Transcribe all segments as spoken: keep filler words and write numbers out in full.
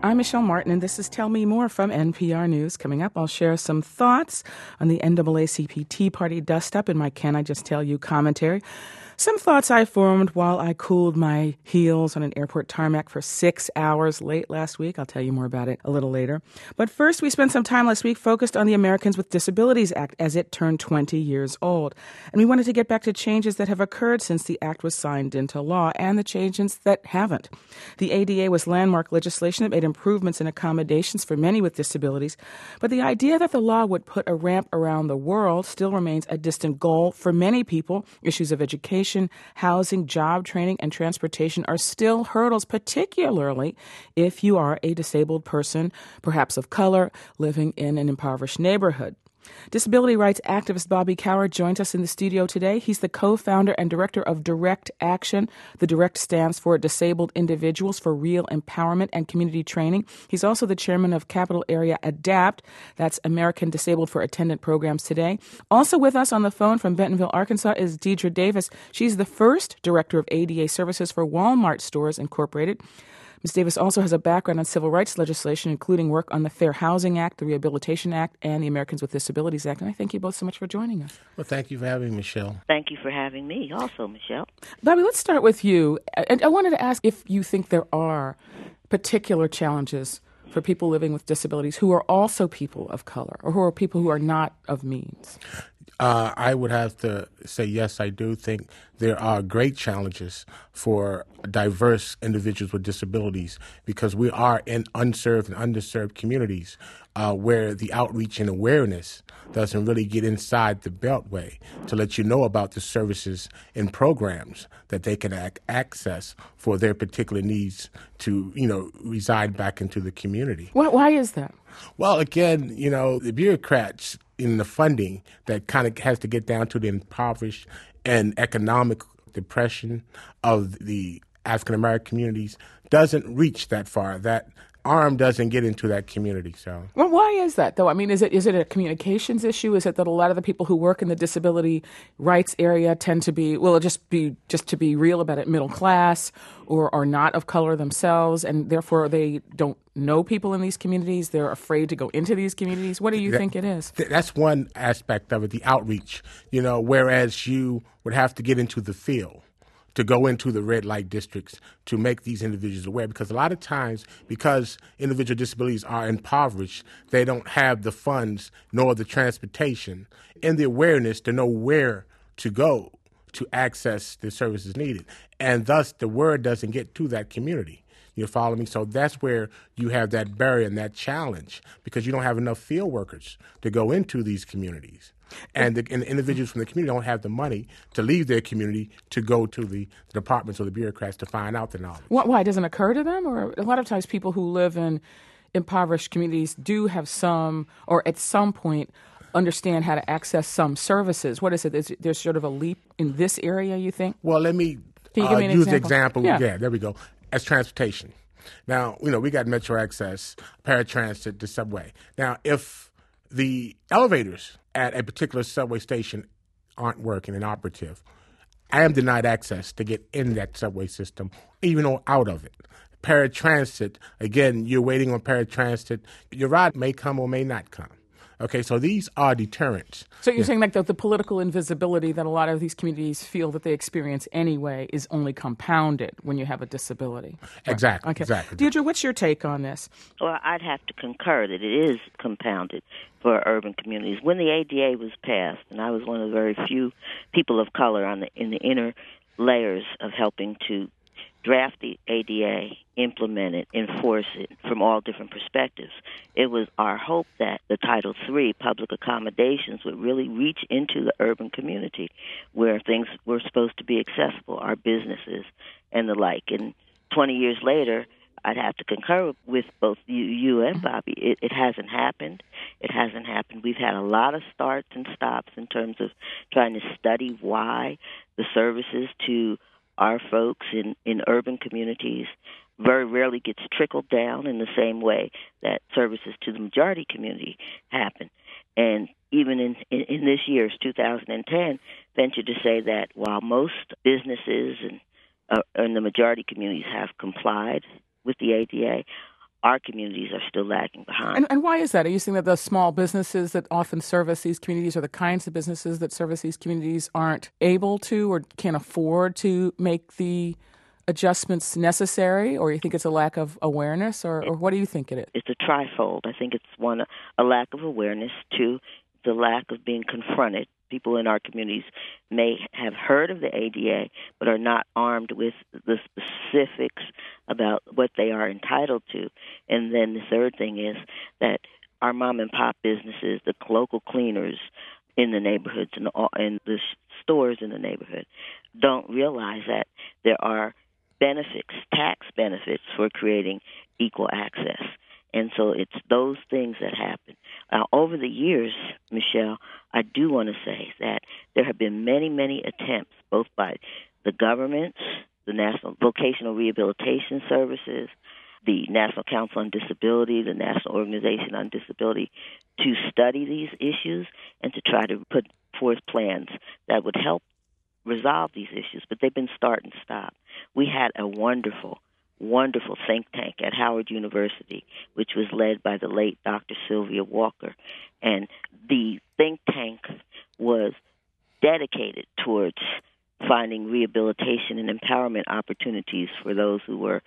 I'm Michelle Martin, and this is Tell Me More from N P R News. Coming up, I'll share some thoughts on the N double A C P Tea Party dust-up in my Can I Just Tell You commentary. Some thoughts I formed while I cooled my heels on an airport tarmac for six hours late last week. I'll tell you more about it a little later. But first, we spent some time last week focused on the Americans with Disabilities Act as it turned twenty years old. And we wanted to get back to changes that have occurred since the act was signed into law and the changes that haven't. The A D A was landmark legislation that made improvements and accommodations for many with disabilities. But the idea that the law would put a ramp around the world still remains a distant goal for many people. Issues of education, housing, job training, and transportation are still hurdles, particularly if you are a disabled person, perhaps of color, living in an impoverished neighborhood. Disability rights activist Bobby Coward joins us in the studio today. He's the co-founder and director of Direct Action. The Direct stands for Disabled Individuals for Real Empowerment and Community Training. He's also the chairman of Capital Area ADAPT. That's American Disabled for Attendant Programs Today. Also with us on the phone from Bentonville, Arkansas is Deidre Davis. She's the first director of A D A services for Walmart Stores Incorporated. Miz Davis also has a background on civil rights legislation, including work on the Fair Housing Act, the Rehabilitation Act, and the Americans with Disabilities Act. And I thank you both so much for joining us. Well, thank you for having me, Michelle. Thank you for having me also, Michelle. Bobby, let's start with you. And I wanted to ask if you think there are particular challenges for people living with disabilities who are also people of color or who are people who are not of means. Uh, I would have to say, yes, I do think there are great challenges for diverse individuals with disabilities because we are in unserved and underserved communities uh, where the outreach and awareness doesn't really get inside the beltway to let you know about the services and programs that they can ac- access for their particular needs to, you know, reside back into the community. Why, why is that? Well, again, you know, the bureaucrats in the funding that kind of has to get down to the impoverished and economic depression of the African-American communities doesn't reach that far. That arm doesn't get into that community. So, well, why is that, though? I mean, is it is it a communications issue? Is it that a lot of the people who work in the disability rights area tend to be, well, just be just to be real about it, middle class or are not of color themselves, and therefore they don't know people in these communities? They're afraid to go into these communities. What do you that, think it is? That's one aspect of it, the outreach. You know, whereas you would have to get into the field to go into the red light districts to make these individuals aware. Because a lot of times, because individual disabilities are impoverished, they don't have the funds nor the transportation and the awareness to know where to go to access the services needed. And thus, the word doesn't get to that community. You follow me? So that's where you have that barrier and that challenge because you don't have enough field workers to go into these communities. And the, and the individuals from the community don't have the money to leave their community to go to the, the departments or the bureaucrats to find out the knowledge. Why? It doesn't occur to them? Or a lot of times people who live in impoverished communities do have some, or at some point, understand how to access some services. What is it? Is there sort of a leap in this area, you think? Well, let me, Can you uh, give me an use example? the example. Yeah. yeah, there we go. As transportation. Now, you know, we got Metro Access, paratransit, the subway. Now, if the elevators at a particular subway station aren't working and operative, I am denied access to get in that subway system, even or out of it. Paratransit, again, you're waiting on paratransit. Your ride may come or may not come. Okay, so these are deterrents. So you're yeah. saying like the, the political invisibility that a lot of these communities feel that they experience anyway is only compounded when you have a disability. Exactly. Right. Okay. Exactly. Deidre, what's your take on this? Well, I'd have to concur that it is compounded for urban communities. When the A D A was passed, and I was one of the very few people of color on the in the inner layers of helping to draft the A D A, implement it, enforce it from all different perspectives. It was our hope that the Title three public accommodations would really reach into the urban community where things were supposed to be accessible, our businesses and the like. And twenty years later, I'd have to concur with both you, you and Bobby. It, it hasn't happened. It hasn't happened. We've had a lot of starts and stops in terms of trying to study why the services to our folks in, in urban communities very rarely gets trickled down in the same way that services to the majority community happen. And even in, in, in this year's two thousand ten, venture to say that while most businesses and, uh, and the majority communities have complied with the A D A, our communities are still lagging behind. And, and why is that? Are you saying that the small businesses that often service these communities or the kinds of businesses that service these communities aren't able to or can't afford to make the adjustments necessary, or you think it's a lack of awareness, or, or what do you think it is? It's a trifold. I think it's one, a lack of awareness, two, the lack of being confronted. People in our communities may have heard of the A D A but are not armed with the specifics about what they are entitled to. And then the third thing is that our mom and pop businesses, the local cleaners in the neighborhoods and, all, and the stores in the neighborhood don't realize that there are benefits, tax benefits for creating equal access. And so it's those things that happen. Now, over the years, Michelle, I do want to say that there have been many, many attempts, both by the governments, the National Vocational Rehabilitation Services, the National Council on Disability, the National Organization on Disability, to study these issues and to try to put forth plans that would help resolve these issues. But they've been start and stop. We had a wonderful wonderful think tank at Howard University, which was led by the late Doctor Sylvia Walker. And the think tank was dedicated towards finding rehabilitation and empowerment opportunities for those who were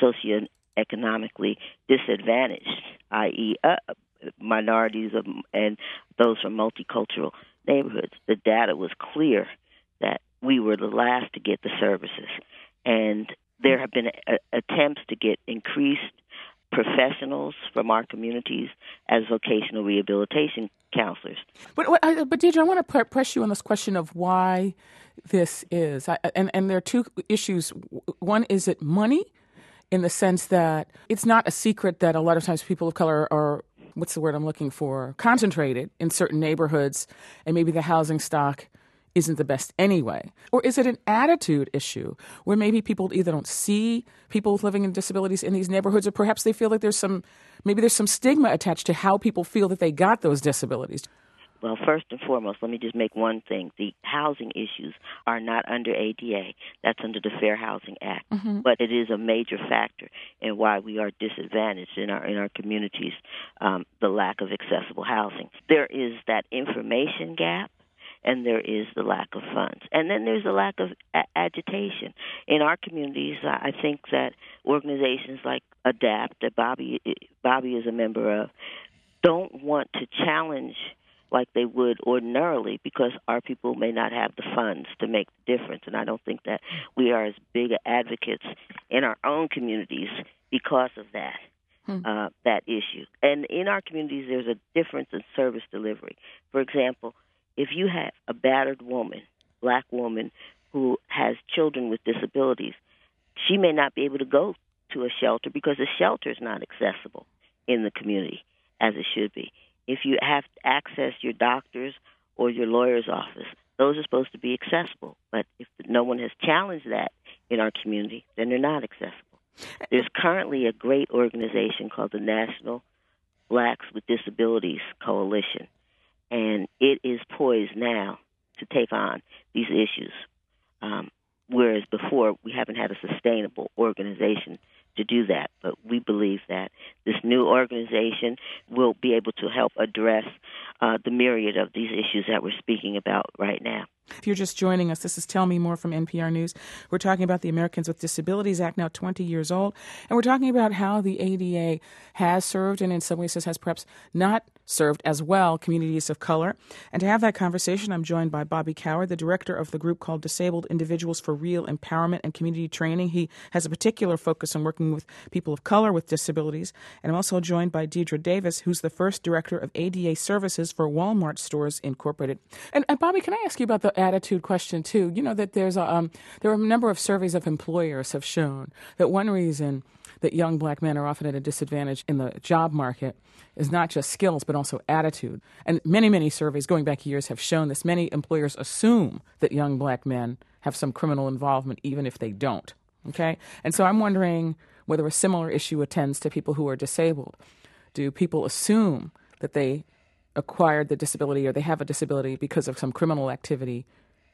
socioeconomically disadvantaged, that is, uh, minorities of, and those from multicultural neighborhoods. The data was clear that we were the last to get the services. And there have been a, attempts to get increased professionals from our communities as vocational rehabilitation counselors. But, but Deidre, I want to press you on this question of why this is. I, and, and there are two issues. One, is it money, in the sense that it's not a secret that a lot of times people of color are, what's the word I'm looking for, concentrated in certain neighborhoods, and maybe the housing stock isn't the best anyway? Or is it an attitude issue where maybe people either don't see people living with disabilities in these neighborhoods, or perhaps they feel like there's some, maybe there's some stigma attached to how people feel that they got those disabilities? Well, first and foremost, let me just make one thing. The housing issues are not under A D A. That's under the Fair Housing Act. Mm-hmm. But it is a major factor in why we are disadvantaged in our in our communities, um, the lack of accessible housing. There is that information gap, and there is the lack of funds. And then there's a lack of a- agitation. In our communities, I think that organizations like ADAPT, that Bobby, Bobby is a member of, don't want to challenge like they would ordinarily, because our people may not have the funds to make the difference. And I don't think that we are as big advocates in our own communities because of that. Hmm. Uh, that issue. And in our communities, there's a difference in service delivery. For example, if you have a battered woman, black woman, who has children with disabilities, she may not be able to go to a shelter because the shelter is not accessible in the community as it should be. If you have to access your doctor's or your lawyer's office, those are supposed to be accessible. But if no one has challenged that in our community, then they're not accessible. There's currently a great organization called the National Blacks with Disabilities Coalition, and it is poised now to take on these issues, um, whereas before we haven't had a sustainable organization to do that. But we believe that this new organization will be able to help address uh, the myriad of these issues that we're speaking about right now. If you're just joining us, this is Tell Me More from N P R News. We're talking about the Americans with Disabilities Act, now twenty years old, and we're talking about how the A D A has served and in some ways has perhaps not served as well communities of color. And to have that conversation, I'm joined by Bobby Coward, the director of the group called Disabled Individuals for Real Empowerment and Community Training. He has a particular focus on working with people of color with disabilities. And I'm also joined by Deidre Davis, who's the first director of A D A services for Walmart Stores Incorporated. And, and Bobby, can I ask you about the attitude question too? You know that there's a um, there are a number of surveys of employers have shown that one reason that young black men are often at a disadvantage in the job market is not just skills, but also attitude. And many, many surveys going back years have shown this. Many employers assume that young black men have some criminal involvement, even if they don't. Okay? And so I'm wondering whether a similar issue attends to people who are disabled. Do people assume that they acquired the disability or they have a disability because of some criminal activity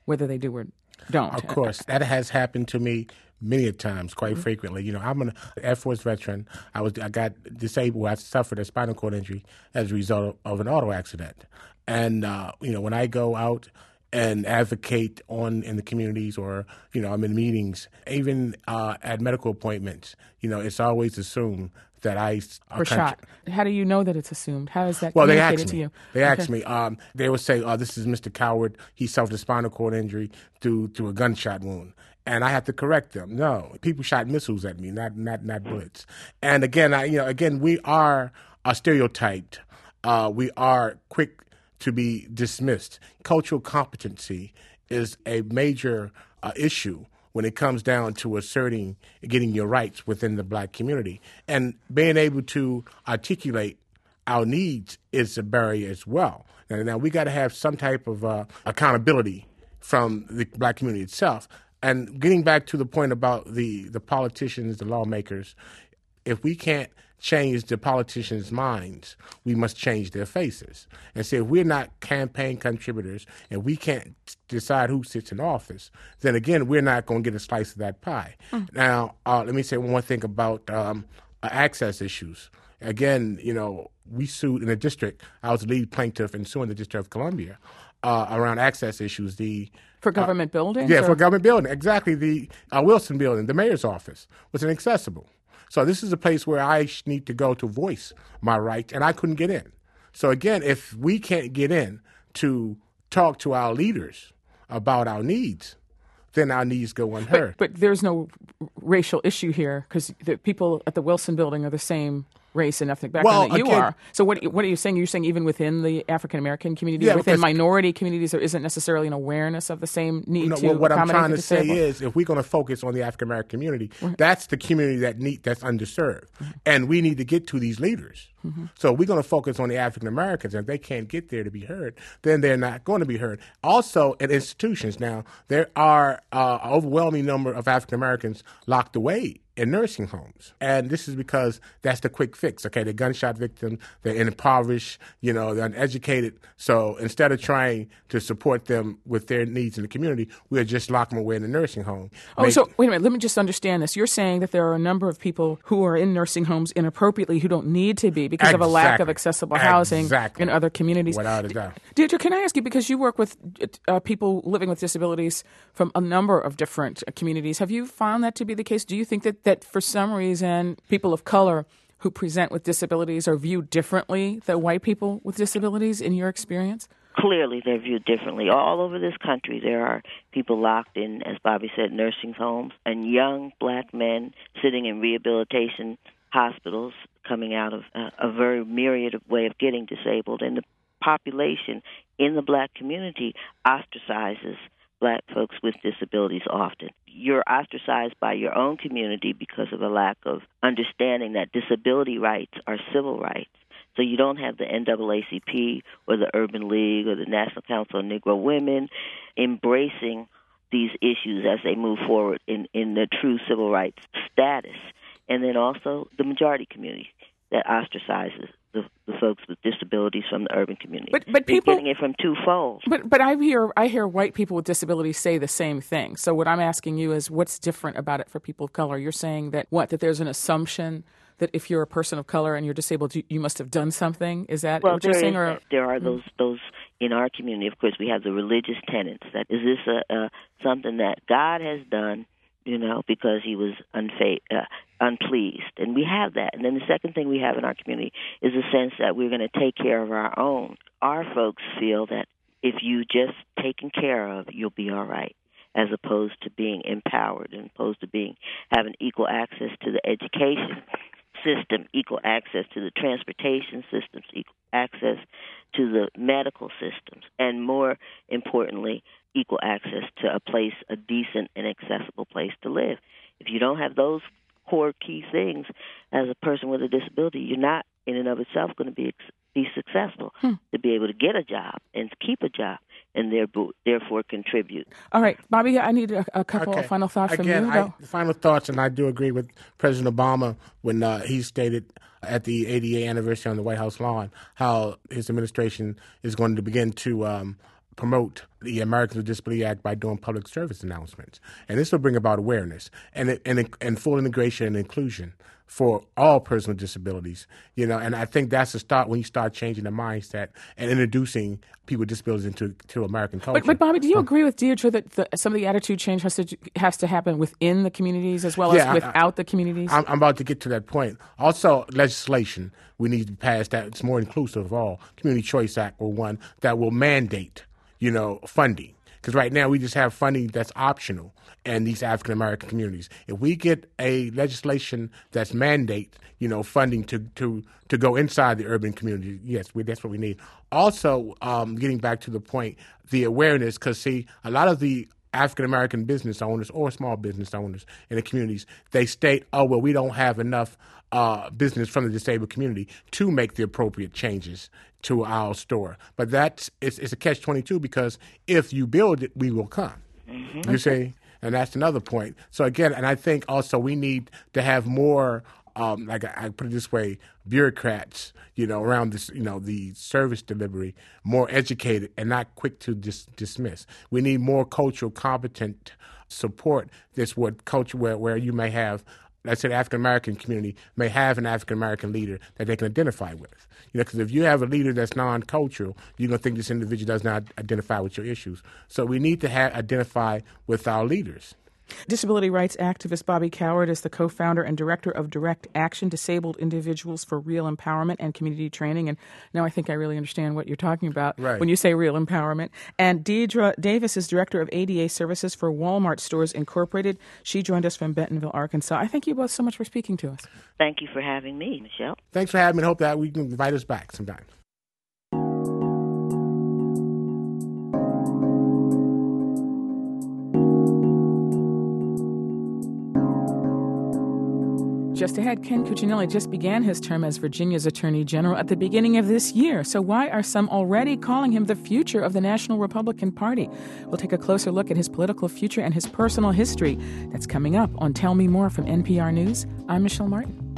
whether they do or don't. Of course, that has happened to me many a times, quite mm-hmm. frequently. You know, I'm an Air Force veteran. I was I got disabled. I suffered a spinal cord injury as a result of, of an auto accident. And uh, you know, when I go out and advocate on in the communities, or you know, I'm in meetings, even uh, at medical appointments, you know, it's always assumed that I were shot. How do you know that it's assumed? How is that well, communicated they asked to me. you? They okay. asked me. Um, they would say, "Oh, this is Mister Coward. He suffered a spinal cord injury due to a gunshot wound." And I have to correct them. No, people shot missiles at me, not not not bullets. And again, I you know, again, we are uh, stereotyped. Uh, we are quick to be dismissed. Cultural competency is a major uh, issue when it comes down to asserting, getting your rights within the black community. And being able to articulate our needs is a barrier as well. Now, now we got to have some type of uh, accountability from the black community itself. And getting back to the point about the, the politicians, the lawmakers, if we can't change the politicians' minds, we must change their faces. And say, if we're not campaign contributors and we can't decide who sits in office, then again, we're not going to get a slice of that pie. Mm. Now, uh, let me say one more thing about um, access issues. Again, you know, we sued in the district. I was the lead plaintiff in suing the District of Columbia uh, around access issues. The For government uh, buildings? Yeah, or? for government building. Exactly. The uh, Wilson building, the mayor's office, was inaccessible. So this is a place where I need to go to voice my rights, and I couldn't get in. So again, if we can't get in to talk to our leaders about our needs, then our needs go unheard. But, but there's no racial issue here because the people at the Wilson building are the same race and ethnic background well, that you again, are. So what what are you saying? You're saying even within the African American community, yeah, within minority communities, there isn't necessarily an awareness of the same need no, to well, what accommodate I'm trying the to say disabled? is, if we're going to focus on the African American community, right. that's the community that need that's underserved, mm-hmm. and we need to get to these leaders. Mm-hmm. So we're going to focus on the African Americans, and if they can't get there to be heard, then they're not going to be heard. Also, in institutions now, there are uh, an overwhelming number of African Americans locked away in nursing homes. And this is because that's the quick fix. Okay, they're gunshot victims, they're impoverished, you know, they're uneducated. So instead of trying to support them with their needs in the community, we'll just lock them away in the nursing home. Oh, Make, so wait a minute, let me just understand this. You're saying that there are a number of people who are in nursing homes inappropriately who don't need to be because exactly, of a lack of accessible housing exactly. in other communities. Without a doubt. Deirdre, can I ask you, because you work with uh, people living with disabilities from a number of different uh, communities, have you found that to be the case? Do you think that, that for some reason people of color who present with disabilities are viewed differently than white people with disabilities in your experience? Clearly, they're viewed differently. All over this country, there are people locked in, as Bobby said, nursing homes, and young black men sitting in rehabilitation hospitals coming out of uh, a very myriad of way of getting disabled. And the population in the black community ostracizes black folks with disabilities often. You're ostracized by your own community because of a lack of understanding that disability rights are civil rights. So you don't have the N double A C P or the Urban League or the National Council of Negro Women embracing these issues as they move forward in, in the true civil rights status. And then also the majority community that ostracizes the, the folks with disabilities from the urban community. But, but They're people, getting it from two folds. But but I hear I hear white people with disabilities say the same thing. So what I'm asking you is, what's different about it for people of color? You're saying that what that there's an assumption that if you're a person of color and you're disabled, you, you must have done something. Is that well, what you're there saying? Is, or there are those those in our community. Of course, we have the religious tenets. That is this a, a something that God has done, you know, because He was unfa- uh, unpleased, and we have that. And then the second thing we have in our community is a sense that we're going to take care of our own. Our folks feel that if you just taken care of, you'll be all right, as opposed to being empowered, and opposed to being having equal access to the education system, equal access to the transportation systems, equal access to the medical systems, and more importantly, equal access to a place, a decent and accessible place to live. If you don't have those core key things as a person with a disability, you're not in and of itself going to be be successful hmm. to be able to get a job and keep a job and therefore contribute. All right, Bobby, I need a, a couple okay. of final thoughts Again, from you. I, final thoughts, and I do agree with President Obama when uh, he stated at the eighty-eighth anniversary on the White House lawn how his administration is going to begin to um, promote the Americans with Disability Act by doing public service announcements. And this will bring about awareness and, and, and full integration and inclusion for all persons with disabilities, you know, and I think that's the start when you start changing the mindset and introducing people with disabilities into to American culture. But, but Bobby, do you agree with Deirdre that the, some of the attitude change has to has to happen within the communities as well yeah, as without I, the communities? I'm, I'm about to get to that point. Also, legislation we need to pass that it's more inclusive of all. Community Choice Act or one that will mandate, you know, funding. Because right now we just have funding that's optional in these African American communities. If we get a legislation that's mandate, you know, funding to to, to go inside the urban community, yes, we, that's what we need. Also, um, getting back to the point, the awareness, because see, a lot of the African American business owners or small business owners in the communities, they state, oh, well, we don't have enough uh, business from the disabled community to make the appropriate changes to our store. But that's it's, it's a catch twenty-two because if you build it, we will come. Mm-hmm. You see? And that's another point. So again, and I think also we need to have more, um, like I, I put it this way, bureaucrats, you know, around this, you know, the service delivery, more educated and not quick to dis- dismiss. We need more cultural competent support. This what culture where, where you may have, let's say the African American community may have an African American leader that they can identify with. You know, because if you have a leader that's non-cultural, you're going to think this individual does not identify with your issues. So we need to have, identify with our leaders. Disability rights activist Bobby Coward is the co-founder and director of Direct Action, Disabled Individuals for Real Empowerment and Community Training. And now I think I really understand what you're talking about right. when you say real empowerment. And Deidre Davis is director of A D A services for Walmart Stores Incorporated. She joined us from Bentonville, Arkansas. I thank you both so much for speaking to us. Thank you for having me, Michelle. Thanks for having me. I hope that we can invite us back sometime. Just ahead, Ken Cuccinelli just began his term as Virginia's Attorney General at the beginning of this year. So why are some already calling him the future of the National Republican Party? We'll take a closer look at his political future and his personal history. That's coming up on Tell Me More from N P R News. I'm Michelle Martin.